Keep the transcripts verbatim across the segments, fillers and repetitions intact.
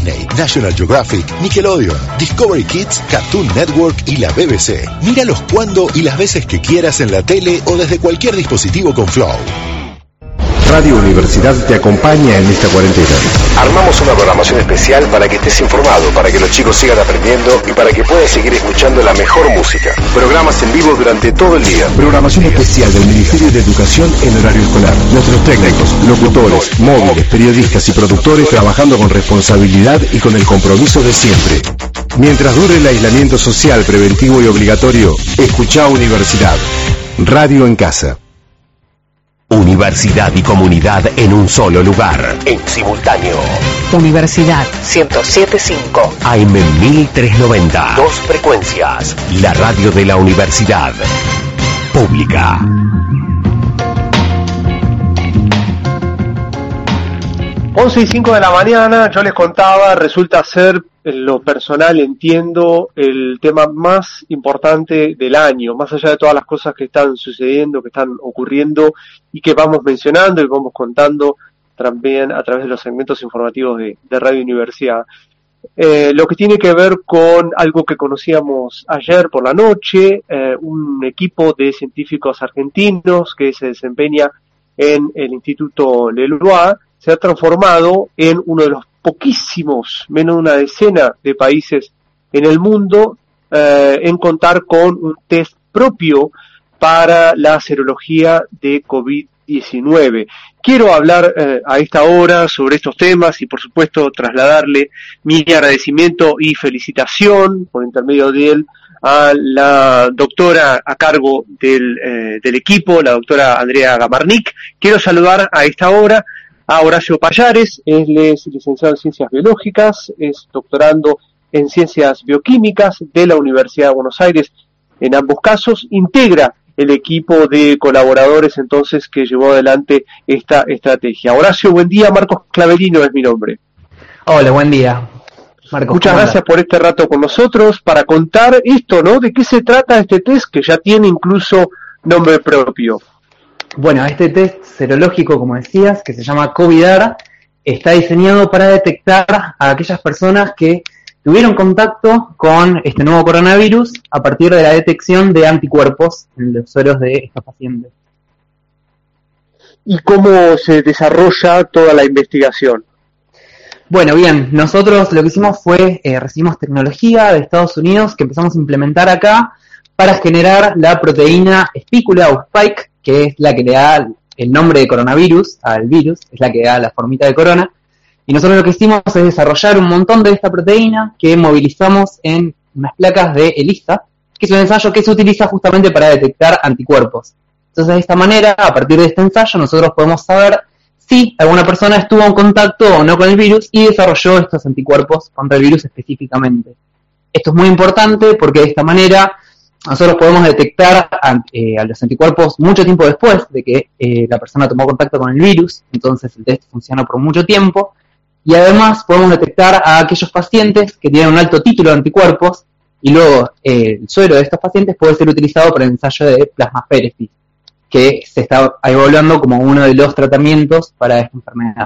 Disney, National Geographic, Nickelodeon, Discovery Kids, Cartoon Network y la B B C. Míralos cuando y las veces que quieras en la tele o desde cualquier dispositivo con Flow. Radio Universidad te acompaña en esta cuarentena. Armamos una programación especial para que estés informado, para que los chicos sigan aprendiendo y para que puedas seguir escuchando la mejor música. Programas en vivo durante todo el día. Programación especial del Ministerio de Educación en horario escolar. Nuestros técnicos, locutores, móviles, periodistas y productores trabajando con responsabilidad y con el compromiso de siempre. Mientras dure el aislamiento social preventivo y obligatorio, escuchá Universidad. Radio en casa. Universidad y comunidad en un solo lugar, en simultáneo. Universidad ciento siete punto cinco. A M mil trescientos noventa. Dos frecuencias. La radio de la universidad. Pública. once y cinco de la mañana, yo les contaba, resulta ser, en lo personal entiendo, el tema más importante del año, más allá de todas las cosas que están sucediendo, que están ocurriendo y que vamos mencionando y vamos contando también a través de los segmentos informativos de, de Radio Universidad. Eh, lo que tiene que ver con algo que conocíamos ayer por la noche, eh, un equipo de científicos argentinos que se desempeña en el Instituto Leloir, se ha transformado en uno de los poquísimos, menos de una decena de países en el mundo, eh, en contar con un test propio para la serología de COVID diecinueve. Quiero hablar eh, a esta hora sobre estos temas y por supuesto trasladarle mi agradecimiento y felicitación por intermedio de él a la doctora a cargo del, eh, del equipo, la doctora Andrea Gamarnik. Quiero saludar a esta hora a Horacio Pallares. Él es licenciado en Ciencias Biológicas, es doctorando en Ciencias Bioquímicas de la Universidad de Buenos Aires. En ambos casos integra el equipo de colaboradores entonces que llevó adelante esta estrategia. Horacio, buen día. Marcos Claverino es mi nombre. Hola, buen día. Marcos, muchas gracias por este rato con nosotros para contar esto, ¿no? ¿De qué se trata este test que ya tiene incluso nombre propio? Bueno, este test serológico, como decías, que se llama COVIDAR, está diseñado para detectar a aquellas personas que tuvieron contacto con este nuevo coronavirus a partir de la detección de anticuerpos en los sueros de estos pacientes. ¿Y cómo se desarrolla toda la investigación? Bueno, bien, nosotros lo que hicimos fue, eh, recibimos tecnología de Estados Unidos que empezamos a implementar acá para generar la proteína espícula o spike, que es la que le da el nombre de coronavirus al virus, es la que da la formita de corona. Y nosotros lo que hicimos es desarrollar un montón de esta proteína que movilizamos en unas placas de ELISA, que es un ensayo que se utiliza justamente para detectar anticuerpos. Entonces, de esta manera, a partir de este ensayo, nosotros podemos saber si alguna persona estuvo en contacto o no con el virus y desarrolló estos anticuerpos contra el virus específicamente. Esto es muy importante porque de esta manera nosotros podemos detectar eh, a los anticuerpos mucho tiempo después de que eh, la persona tomó contacto con el virus, entonces el test funciona por mucho tiempo, y además podemos detectar a aquellos pacientes que tienen un alto título de anticuerpos, y luego eh, el suero de estos pacientes puede ser utilizado para el ensayo de plasmaféresis, que se está evaluando como uno de los tratamientos para esta enfermedad.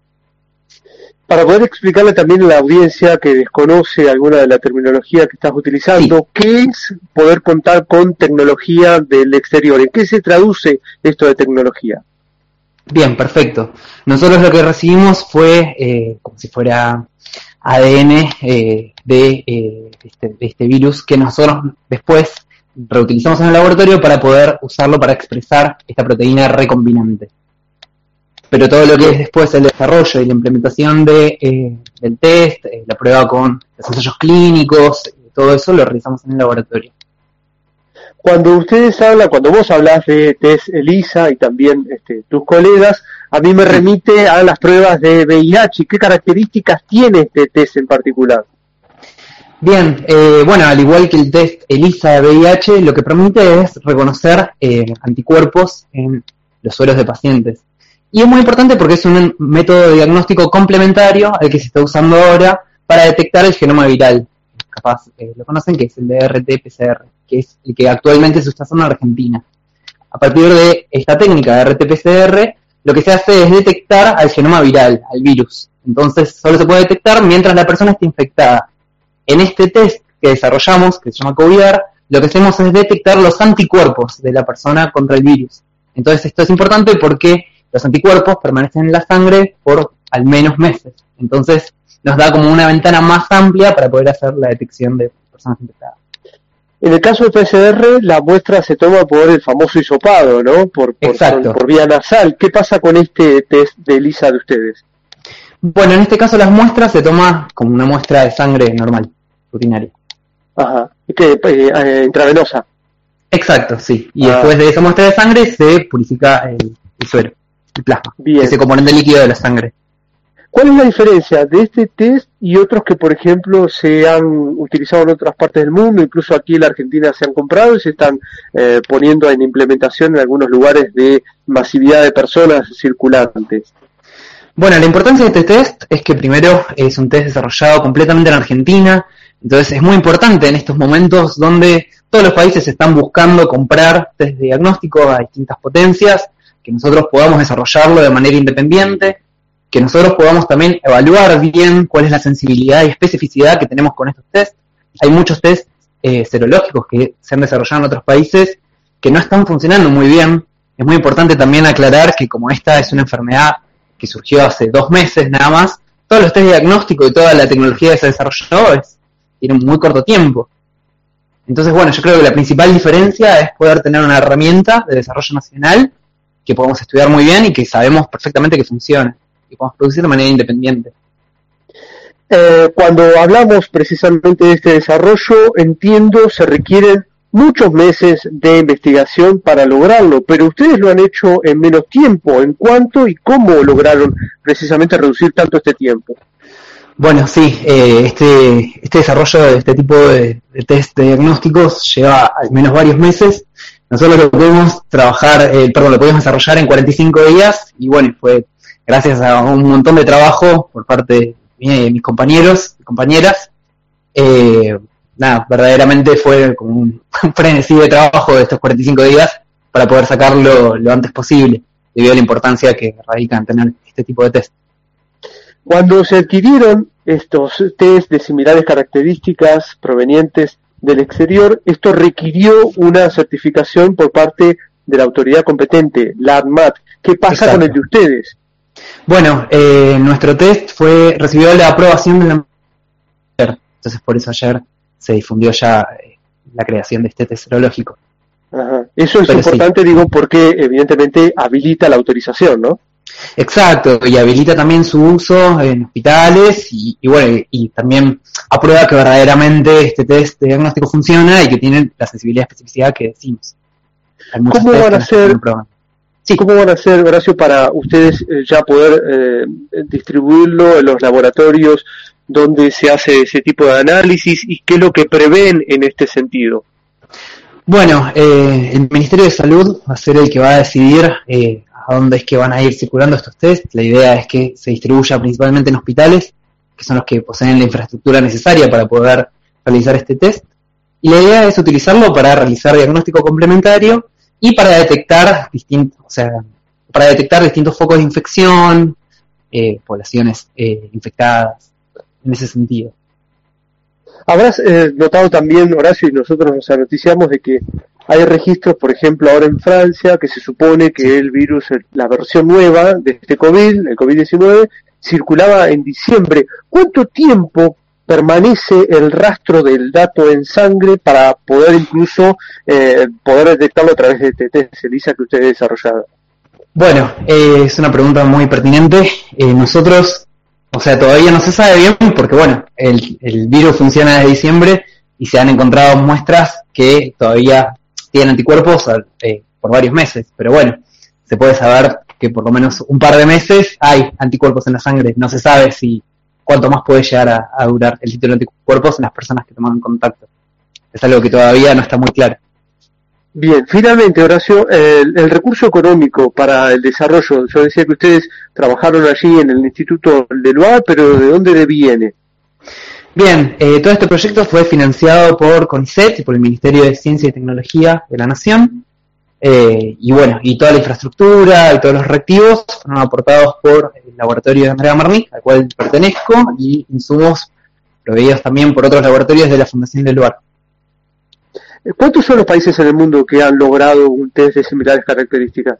Para poder explicarle también a la audiencia que desconoce alguna de la terminología que estás utilizando, sí. ¿Qué es poder contar con tecnología del exterior? ¿En qué se traduce esto de tecnología? Bien, perfecto. Nosotros lo que recibimos fue eh, como si fuera A D N eh, de, eh, este, de este virus que nosotros después reutilizamos en el laboratorio para poder usarlo para expresar esta proteína recombinante. Pero todo lo que es después el desarrollo y la implementación de, eh, del test, eh, la prueba con los ensayos clínicos, todo eso lo realizamos en el laboratorio. Cuando ustedes hablan, cuando vos hablas de test ELISA y también este, tus colegas, a mí me remite a las pruebas de V I H. ¿Qué características tiene este test en particular? Bien, eh, bueno, al igual que el test ELISA de V I H, lo que permite es reconocer eh, anticuerpos en los sueros de pacientes. Y es muy importante porque es un método de diagnóstico complementario al que se está usando ahora para detectar el genoma viral. Capaz eh, lo conocen, que es el de R T P C R, que es el que actualmente se está usando en Argentina. A partir de esta técnica de R T P C R, lo que se hace es detectar al genoma viral, al virus. Entonces solo se puede detectar mientras la persona esté infectada. En este test que desarrollamos, que se llama COVID-A R, lo que hacemos es detectar los anticuerpos de la persona contra el virus. Entonces esto es importante porque los anticuerpos permanecen en la sangre por al menos meses. Entonces nos da como una ventana más amplia para poder hacer la detección de personas infectadas. En el caso del P C R, la muestra se toma por el famoso hisopado, ¿no? Por, por, por, por vía nasal. ¿Qué pasa con este test de ELISA de ustedes? Bueno, en este caso las muestras se toma como una muestra de sangre normal, rutinaria. Ajá. ¿Qué? Eh, eh, ¿Intravenosa? Exacto, sí. Y ah. después de esa muestra de sangre se purifica el, el suero, el plasma, Bien. ese componente líquido de la sangre. ¿Cuál es la diferencia de este test y otros que, por ejemplo, se han utilizado en otras partes del mundo, incluso aquí en la Argentina se han comprado y se están eh, poniendo en implementación en algunos lugares de masividad de personas circulantes? Bueno, la importancia de este test es que primero es un test desarrollado completamente en Argentina, entonces es muy importante en estos momentos donde todos los países están buscando comprar test de diagnóstico a distintas potencias, que nosotros podamos desarrollarlo de manera independiente, que nosotros podamos también evaluar bien cuál es la sensibilidad y especificidad que tenemos con estos test. Hay muchos test eh, serológicos que se han desarrollado en otros países que no están funcionando muy bien. Es muy importante también aclarar que como esta es una enfermedad que surgió hace dos meses nada más, todos los test de diagnóstico y toda la tecnología que se desarrolló es, tiene un muy corto tiempo. Entonces, bueno, yo creo que la principal diferencia es poder tener una herramienta de desarrollo nacional que podemos estudiar muy bien y que sabemos perfectamente que funciona y podemos producir de manera independiente. Eh, cuando hablamos precisamente de este desarrollo, entiendo, se requieren muchos meses de investigación para lograrlo, pero ustedes lo han hecho en menos tiempo. ¿En cuánto y cómo lograron precisamente reducir tanto este tiempo? Bueno, sí, eh, este, este desarrollo de este tipo de, de test de diagnósticos lleva al menos varios meses. Nosotros lo pudimos trabajar, eh, perdón, lo pudimos desarrollar en cuarenta y cinco días y bueno, fue gracias a un montón de trabajo por parte de mis compañeros y compañeras. Eh, nada, verdaderamente fue como un frenesí de trabajo de estos cuarenta y cinco días para poder sacarlo lo antes posible, debido a la importancia que radica en tener este tipo de test. Cuando se adquirieron estos test de similares características provenientes del exterior, esto requirió una certificación por parte de la autoridad competente, la ANMAT. ¿Qué pasa Exacto. con el de ustedes? Bueno, eh, nuestro test fue recibió la aprobación de la entonces por eso ayer se difundió ya eh, la creación de este test serológico. Ajá. Eso es Pero importante, sí. digo, porque evidentemente habilita la autorización, ¿no? Exacto, y habilita también su uso en hospitales y, y bueno, y, y también aprueba que verdaderamente este test de diagnóstico funciona y que tiene la sensibilidad y especificidad que decimos. ¿Cómo van a ser? Sí. ¿Cómo van a hacer, Horacio, para ustedes eh, ya poder eh, distribuirlo en los laboratorios donde se hace ese tipo de análisis y qué es lo que prevén en este sentido? Bueno, eh, el Ministerio de Salud va a ser el que va a decidir eh, a dónde es que van a ir circulando estos test. La idea es que se distribuya principalmente en hospitales, que son los que poseen la infraestructura necesaria para poder realizar este test. Y la idea es utilizarlo para realizar diagnóstico complementario y para detectar distintos, o sea, para detectar distintos focos de infección, eh, poblaciones eh, infectadas, en ese sentido. Habrás eh, notado también, Horacio, y nosotros nos anoticiamos de que hay registros, por ejemplo, ahora en Francia, que se supone que el virus, la versión nueva de este COVID, el COVID diecinueve, circulaba en diciembre. ¿Cuánto tiempo permanece el rastro del dato en sangre para poder incluso eh, poder detectarlo a través de este test ELISA que ustedes desarrollaron? Bueno, eh, es una pregunta muy pertinente. Eh, nosotros, o sea, todavía no se sabe bien porque, bueno, el, el virus funciona desde diciembre y se han encontrado muestras que todavía tienen anticuerpos eh, por varios meses. Pero bueno, se puede saber que por lo menos un par de meses hay anticuerpos en la sangre. No se sabe si cuánto más puede llegar a, a durar el título de anticuerpos en las personas que toman contacto. Es algo que todavía no está muy claro. Bien, finalmente, Horacio, el, el recurso económico para el desarrollo, yo decía que ustedes trabajaron allí en el Instituto Leloir, pero ¿de dónde viene? Bien, eh, todo este proyecto fue financiado por CONICET y por el Ministerio de Ciencia y Tecnología de la Nación. Eh, y bueno, y toda la infraestructura y todos los reactivos fueron aportados por el laboratorio de Andrea Marnik, al cual pertenezco, y insumos proveídos también por otros laboratorios de la Fundación del Lugar. ¿Cuántos son los países en el mundo que han logrado un test de similares características?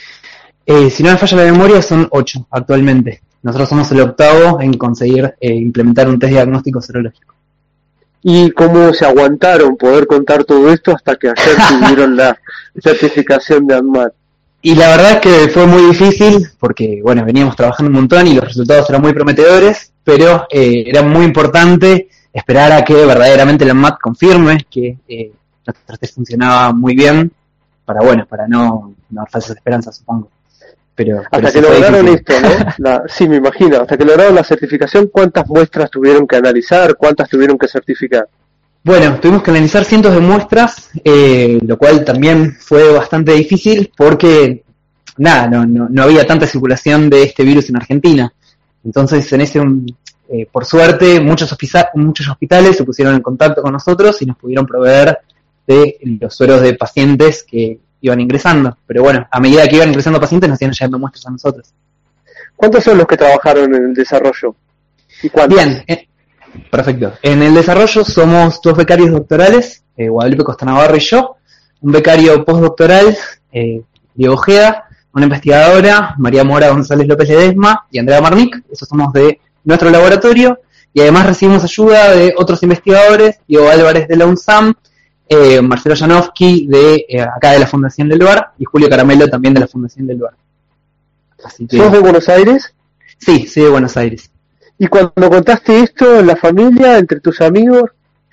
Eh, si no me falla la memoria, son ocho actualmente. Nosotros somos el octavo en conseguir eh, implementar un test diagnóstico serológico. ¿Y cómo se aguantaron poder contar todo esto hasta que ayer tuvieron la certificación de ANMAT? Y la verdad es que fue muy difícil porque, bueno, veníamos trabajando un montón y los resultados eran muy prometedores, pero eh, era muy importante esperar a que verdaderamente la ANMAT confirme que eh, nuestro test funcionaba muy bien, para, bueno, para no, no dar falsas esperanzas, supongo. Pero, hasta pero que lograron esto, ¿no? La, sí, me imagino. Hasta que lograron la certificación, ¿cuántas muestras tuvieron que analizar? ¿Cuántas tuvieron que certificar? Bueno, tuvimos que analizar cientos de muestras, eh, lo cual también fue bastante difícil porque, nada, no, no, no había tanta circulación de este virus en Argentina. Entonces, en ese, eh, por suerte, muchos, hospiza- muchos hospitales se pusieron en contacto con nosotros y nos pudieron proveer de los sueros de pacientes que iban ingresando, pero bueno, a medida que iban ingresando pacientes nos iban llegando muestras a nosotros. ¿Cuántos son los que trabajaron en el desarrollo? ¿Y cuántos? Bien, eh, perfecto. En el desarrollo somos dos becarios doctorales, eh, Guadalupe Costa Navarro y yo, un becario postdoctoral, eh, Diego Ojeda, una investigadora, María Mora González López Ledesma y Andrea Marnik, esos somos de nuestro laboratorio, y además recibimos ayuda de otros investigadores, Diego Álvarez de la UNSAM, Eh, Marcelo Janowski de eh, acá de la Fundación del Lugar y Julio Caramelo también de la Fundación del Lugar. Así que... ¿Sos de Buenos Aires? Sí, soy de Buenos Aires. ¿Y cuando contaste esto en la familia, entre tus amigos?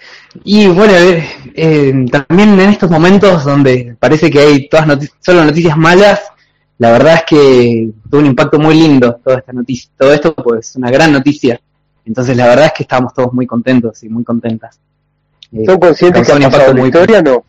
Y bueno, eh, eh, también en estos momentos donde parece que hay todas noti- solo noticias malas, la verdad es que tuvo un impacto muy lindo toda esta noticia, todo esto pues una gran noticia. Entonces la verdad es que estábamos todos muy contentos y muy contentas. ¿Son conscientes que han pasado la historia? No.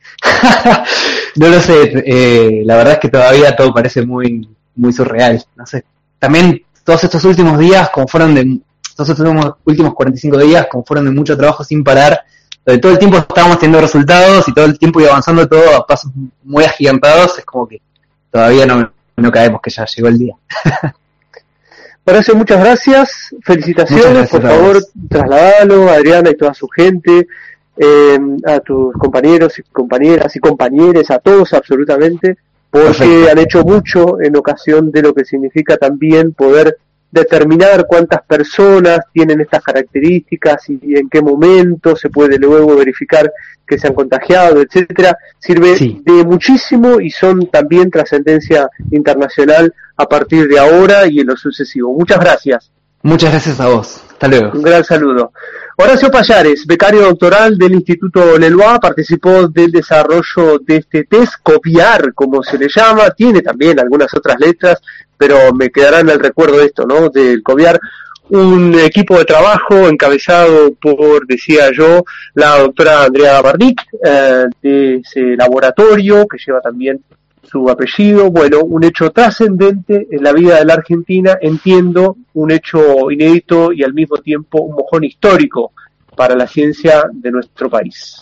No lo sé, eh, la verdad es que todavía todo parece muy muy surreal, no sé. También todos estos últimos días, como fueron de todos estos últimos, últimos cuarenta y cinco días, como fueron de mucho trabajo sin parar, donde todo el tiempo estábamos teniendo resultados y todo el tiempo iba avanzando todo a pasos muy agigantados, es como que todavía no, no caemos que ya llegó el día. Horacio, muchas gracias, felicitaciones, gracias, por favor, trasladalo a Adriana y toda su gente, eh, a tus compañeros y compañeras y compañeres, a todos absolutamente, porque Perfecto. Han hecho mucho en ocasión de lo que significa también poder determinar cuántas personas tienen estas características y en qué momento se puede luego verificar que se han contagiado, etcétera. Sirve sí. de muchísimo y son también trascendencia internacional a partir de ahora y en lo sucesivo. Muchas gracias. Muchas gracias a vos. Hasta luego. Un gran saludo. Horacio Pallares, becario doctoral del Instituto Leloir, participó del desarrollo de este test, copiar, como se le llama, tiene también algunas otras letras, pero me quedará en el recuerdo esto, ¿no? Del copiar, un equipo de trabajo encabezado por, decía yo, la doctora Andrea Marnik, eh, de ese laboratorio que lleva también su apellido. Bueno, un hecho trascendente en la vida de la Argentina, entiendo, un hecho inédito y al mismo tiempo un mojón histórico para la ciencia de nuestro país.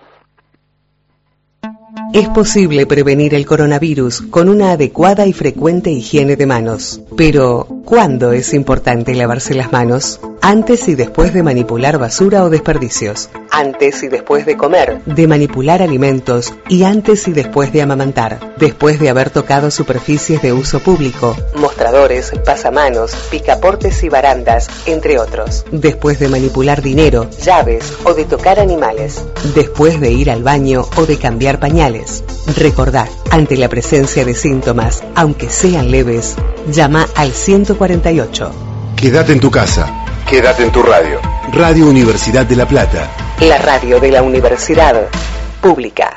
Es posible prevenir el coronavirus con una adecuada y frecuente higiene de manos. Pero, ¿cuándo es importante lavarse las manos? Antes y después de manipular basura o desperdicios. Antes y después de comer. De manipular alimentos y antes y después de amamantar. Después de haber tocado superficies de uso público. Mostradores, pasamanos, picaportes y barandas, entre otros. Después de manipular dinero, llaves o de tocar animales. Después de ir al baño o de cambiar pañales. Recordá, ante la presencia de síntomas, aunque sean leves, llama al ciento cuarenta y ocho. Quédate en tu casa. Quédate en tu radio. Radio Universidad de La Plata. La radio de la Universidad Pública.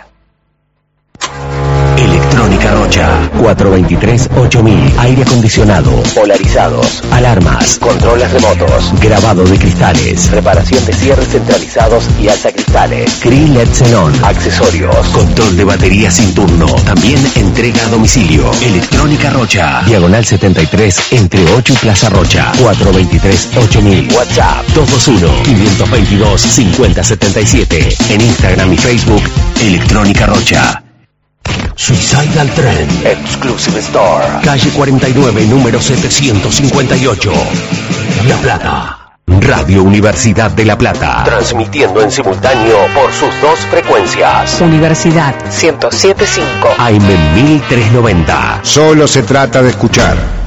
Electrónica Rocha, cuatro dos tres ocho mil, aire acondicionado, polarizados, alarmas, controles remotos, grabado de cristales, reparación de cierres centralizados y alzacristales, grill L E D Xenón, accesorios, control de batería sin turno, también entrega a domicilio. Electrónica Rocha, diagonal setenta y tres, entre ocho y Plaza Rocha, cuatro dos tres ocho mil, WhatsApp dos dos uno, cinco dos dos, cinco cero siete siete, en Instagram y Facebook, Electrónica Rocha. Suicidal Trend. Exclusive Store. Calle cuarenta y nueve, número setecientos cincuenta y ocho. La Plata. Radio Universidad de La Plata. Transmitiendo en simultáneo por sus dos frecuencias. Universidad ciento siete punto cinco. A M mil trescientos noventa. Solo se trata de escuchar.